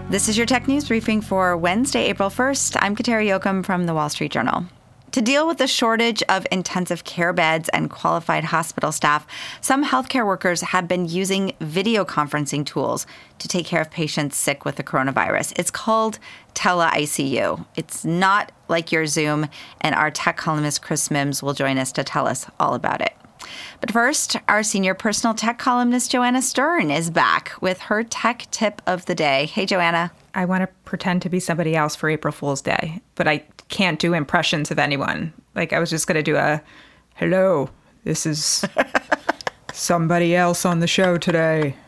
This is your tech news briefing for Wednesday, April 1st. I'm Kateri Jochum from the Wall Street Journal. To deal with the shortage of intensive care beds and qualified hospital staff, some healthcare workers have been using video conferencing tools to take care of patients sick with the coronavirus. It's called tele-ICU. It's not like your Zoom, and our tech columnist Chris Mims will join us to tell us all about it. But first, our senior personal tech columnist Joanna Stern is back with her tech tip of the day. Hey, Joanna. I want to pretend to be somebody else for April Fool's Day, but I can't do impressions of anyone. Like, I was just going to do a, hello, this is somebody else on the show today.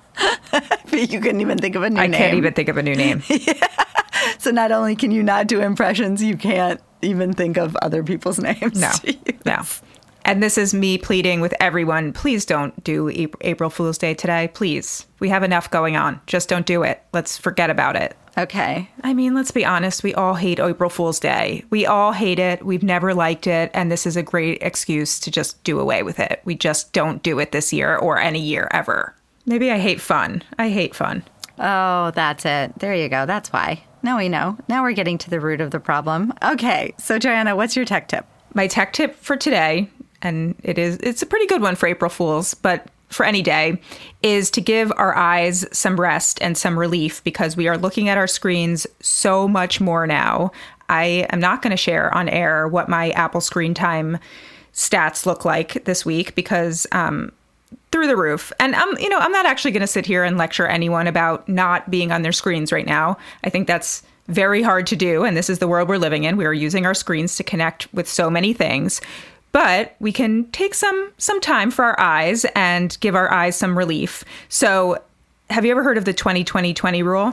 But you couldn't even think of a new name. I can't even think of a new name. Yeah. So not only can you not do impressions, you can't even think of other people's names. No. And this is me pleading with everyone, please don't do April Fool's Day today, please. We have enough going on. Just don't do it. Let's forget about it. Okay. I mean, let's be honest. We all hate April Fool's Day. We all hate it. We've never liked it. And this is a great excuse to just do away with it. We just don't do it this year or any year ever. Maybe I hate fun. I hate fun. Oh, that's it. There you go. That's why. Now we know. Now we're getting to the root of the problem. Okay. So, Joanna, what's your tech tip? My tech tip for today, and it's a pretty good one for April Fools, but for any day, is to give our eyes some rest and some relief because we are looking at our screens so much more now. I am not going to share on air what my Apple screen time stats look like this week because through the roof. And I'm not actually going to sit here and lecture anyone about not being on their screens right now. I think that's very hard to do. And this is the world we're living in. We are using our screens to connect with so many things. But we can take some time for our eyes and give our eyes some relief. So have you ever heard of the 20-20-20 rule?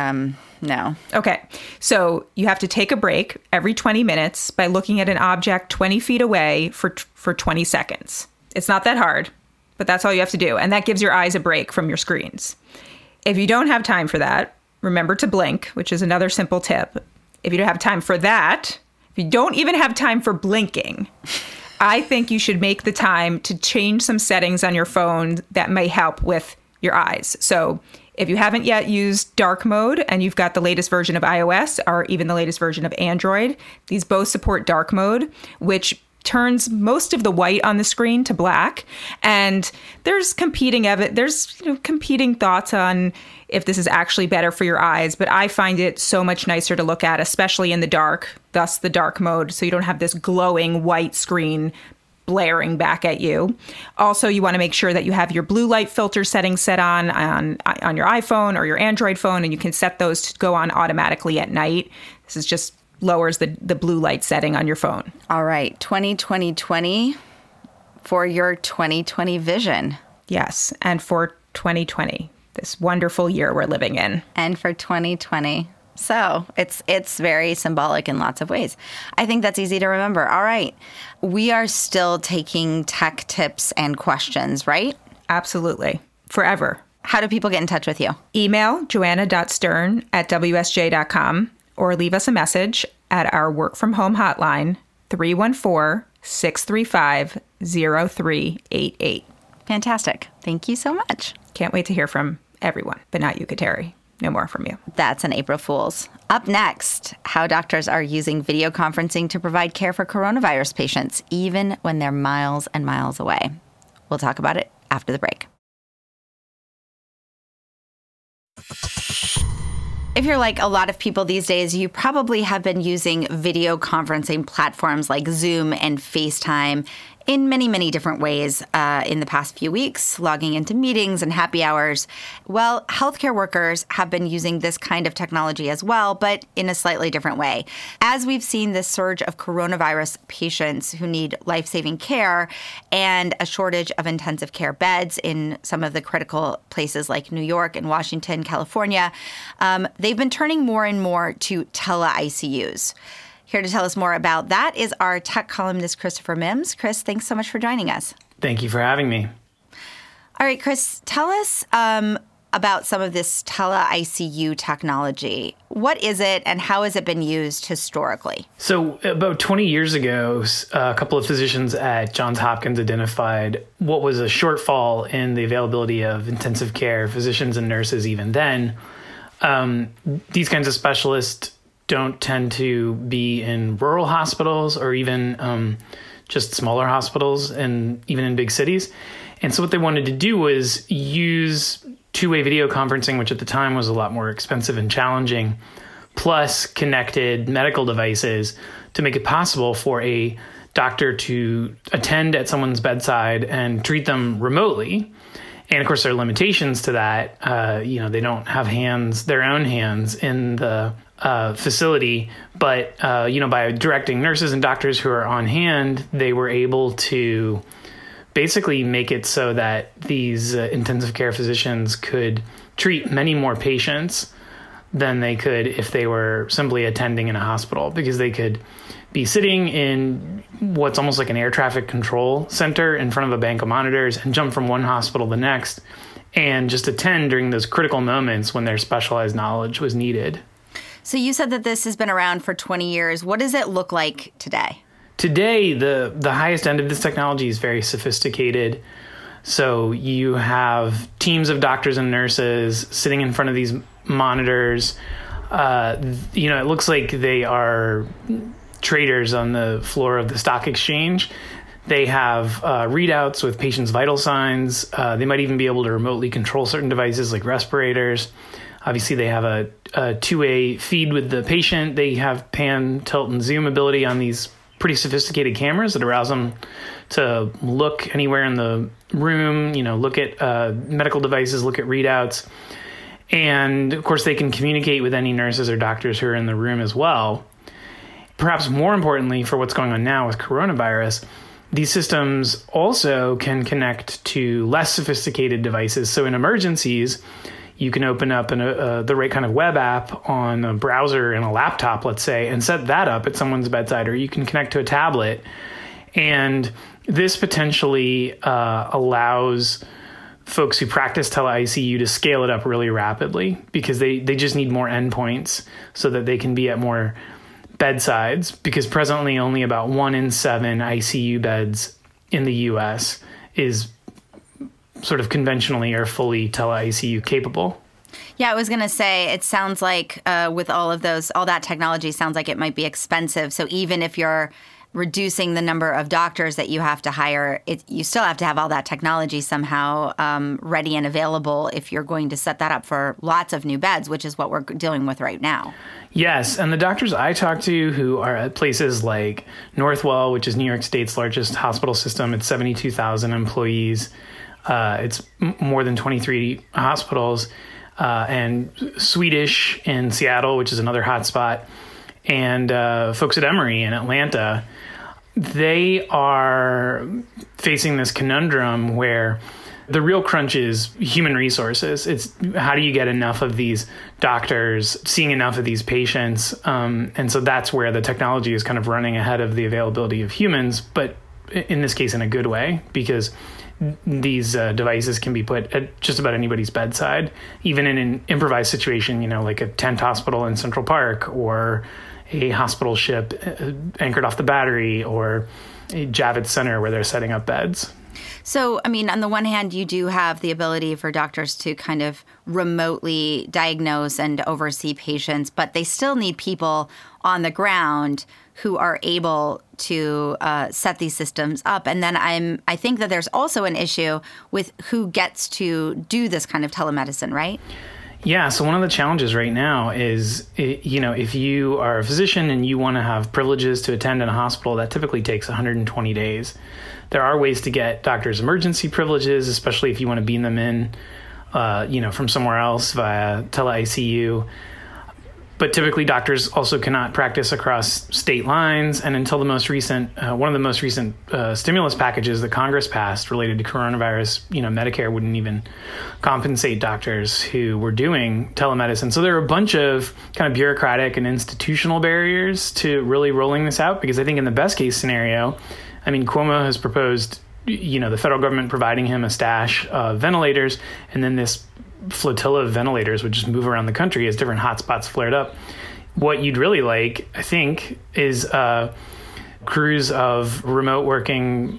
No. Okay. So you have to take a break every 20 minutes by looking at an object 20 feet away for 20 seconds. It's not that hard, but that's all you have to do. And that gives your eyes a break from your screens. If you don't have time for that, remember to blink, which is another simple tip. If you don't have time for that, if you don't even have time for blinking, I think you should make the time to change some settings on your phone that may help with your eyes. So if you haven't yet used dark mode and you've got the latest version of iOS or even the latest version of Android, these both support dark mode, which turns most of the white on the screen to black. And there's competing thoughts on if this is actually better for your eyes. But I find it so much nicer to look at, especially in the dark, thus the dark mode. So you don't have this glowing white screen blaring back at you. Also, you want to make sure that you have your blue light filter settings set on your iPhone or your Android phone, and you can set those to go on automatically at night. This is just lowers the blue light setting on your phone. All right. 20-20-20 for your 2020 vision. Yes. And for 2020, this wonderful year we're living in. And for 2020. So it's very symbolic in lots of ways. I think that's easy to remember. All right. We are still taking tech tips and questions, right? Absolutely. Forever. How do people get in touch with you? Email joanna.stern@wsj.com or leave us a message at our work from home hotline, 314-635-0388. Fantastic. Thank you so much. Can't wait to hear from everyone, but not you, Kateri. No more from you. That's an April Fool's. Up next, how doctors are using video conferencing to provide care for coronavirus patients, even when they're miles and miles away. We'll talk about it after the break. If you're like a lot of people these days, you probably have been using video conferencing platforms like Zoom and FaceTime in many, many different ways in the past few weeks, logging into meetings and happy hours. Well, healthcare workers have been using this kind of technology as well, but in a slightly different way. As we've seen this surge of coronavirus patients who need life-saving care and a shortage of intensive care beds in some of the critical places like New York and Washington, California, they've been turning more and more to tele-ICUs. Here to tell us more about that is our tech columnist, Christopher Mims. Chris, thanks so much for joining us. Thank you for having me. All right, Chris, tell us about some of this tele-ICU technology. What is it and how has it been used historically? So about 20 years ago, a couple of physicians at Johns Hopkins identified what was a shortfall in the availability of intensive care, physicians and nurses even then. These kinds of specialists don't tend to be in rural hospitals or even just smaller hospitals and even in big cities. And so what they wanted to do was use two-way video conferencing, which at the time was a lot more expensive and challenging, plus connected medical devices to make it possible for a doctor to attend at someone's bedside and treat them remotely. And of course, there are limitations to that. They don't have their own hands in the facility, but by directing nurses and doctors who are on hand, they were able to basically make it so that these intensive care physicians could treat many more patients than they could if they were simply attending in a hospital, because they could be sitting in what's almost like an air traffic control center in front of a bank of monitors and jump from one hospital to the next and just attend during those critical moments when their specialized knowledge was needed. So you said that this has been around for 20 years. What does it look like today? Today, the highest end of this technology is very sophisticated. So you have teams of doctors and nurses sitting in front of these monitors. It looks like they are traders on the floor of the stock exchange. They have readouts with patients' vital signs. They might even be able to remotely control certain devices like respirators. Obviously, they have a two-way feed with the patient. They have pan, tilt, and zoom ability on these pretty sophisticated cameras that allows them to look anywhere in the room, look at medical devices, look at readouts. And of course, they can communicate with any nurses or doctors who are in the room as well. Perhaps more importantly, for what's going on now with coronavirus, these systems also can connect to less sophisticated devices. So in emergencies, you can open up the right kind of web app on a browser and a laptop, let's say, and set that up at someone's bedside, or you can connect to a tablet. And this potentially allows folks who practice tele-ICU to scale it up really rapidly, because they just need more endpoints so that they can be at more bedsides, because presently only about 1 in 7 ICU beds in the U.S. is sort of conventionally or fully tele-ICU capable. Yeah, I was going to say, it sounds like with all that technology, sounds like it might be expensive. So even if you're reducing the number of doctors that you have to hire, you still have to have all that technology somehow ready and available if you're going to set that up for lots of new beds, which is what we're dealing with right now. Yes, and the doctors I talk to who are at places like Northwell, which is New York State's largest hospital system, it's 72,000 employees. It's more than 23 hospitals, and Swedish in Seattle, which is another hotspot, and folks at Emory in Atlanta, they are facing this conundrum where the real crunch is human resources. It's how do you get enough of these doctors seeing enough of these patients? And so that's where the technology is kind of running ahead of the availability of humans, but in this case, in a good way, because these devices can be put at just about anybody's bedside, even in an improvised situation, like a tent hospital in Central Park, or a hospital ship anchored off the Battery, or a Javits Center where they're setting up beds. So, on the one hand, you do have the ability for doctors to kind of remotely diagnose and oversee patients, but they still need people on the ground who are able to set these systems up. And then I think that there's also an issue with who gets to do this kind of telemedicine, right? Yeah. So one of the challenges right now is, if you are a physician and you want to have privileges to attend in a hospital, that typically takes 120 days. There are ways to get doctors' emergency privileges, especially if you want to beam them in, from somewhere else via tele-ICU. But typically, doctors also cannot practice across state lines. And until the most recent, one of the most recent stimulus packages that Congress passed related to coronavirus, Medicare wouldn't even compensate doctors who were doing telemedicine. So there are a bunch of kind of bureaucratic and institutional barriers to really rolling this out, because I think in the best case scenario, Cuomo has proposed, the federal government providing him a stash of ventilators, and then this flotilla of ventilators would just move around the country as different hotspots flared up. What you'd really like, I think, is crews of remote working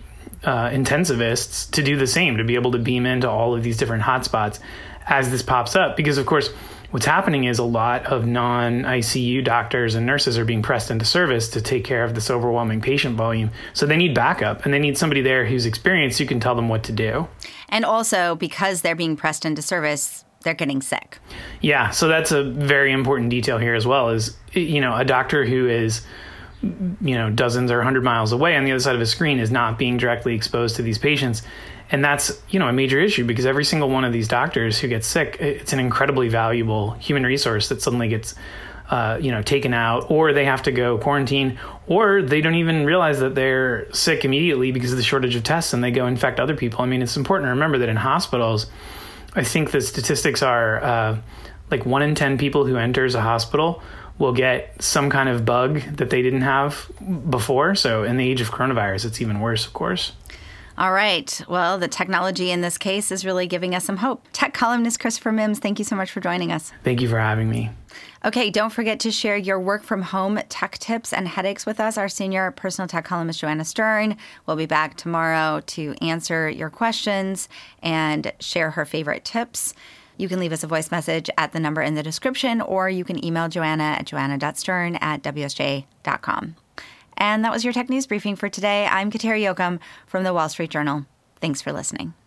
intensivists to do the same, to be able to beam into all of these different hotspots as this pops up. Because, of course, what's happening is a lot of non-ICU doctors and nurses are being pressed into service to take care of this overwhelming patient volume. So they need backup, and they need somebody there who's experienced who can tell them what to do. And also, because they're being pressed into service, they're getting sick. Yeah, so that's a very important detail here as well, is, a doctor who is, dozens or 100 miles away on the other side of a screen is not being directly exposed to these patients. And that's, a major issue, because every single one of these doctors who gets sick, it's an incredibly valuable human resource that suddenly gets, taken out, or they have to go quarantine, or they don't even realize that they're sick immediately because of the shortage of tests, and they go infect other people. I mean, it's important to remember that in hospitals, I think the statistics are 1 in 10 people who enters a hospital will get some kind of bug that they didn't have before. So in the age of coronavirus, it's even worse, of course. All right. Well, the technology in this case is really giving us some hope. Tech columnist Christopher Mims, thank you so much for joining us. Thank you for having me. Okay, don't forget to share your work from home tech tips and headaches with us. Our senior personal tech columnist, Joanna Stern, will be back tomorrow to answer your questions and share her favorite tips. You can leave us a voice message at the number in the description, or you can email Joanna at joanna.stern@wsj.com. And that was your Tech News Briefing for today. I'm Kateri Jochum from the Wall Street Journal. Thanks for listening.